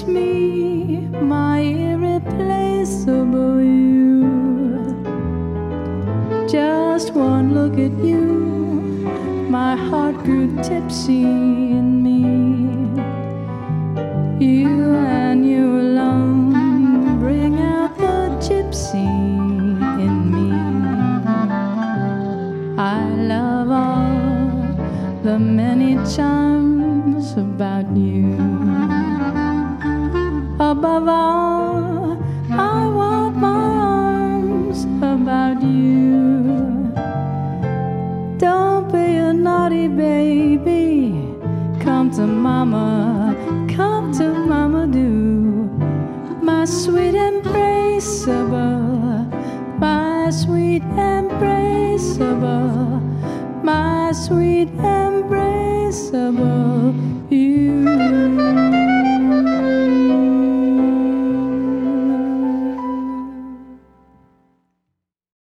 It's me, my irreplaceable you. Just one look at you, my heart grew tipsy in me. You and you alone bring out the gypsy in me. I love all the many charms about you. Above all, I want my arms about you. Don't be a naughty baby, come to mama, come to mama do. My sweet embraceable, my sweet embraceable, my sweet embraceable.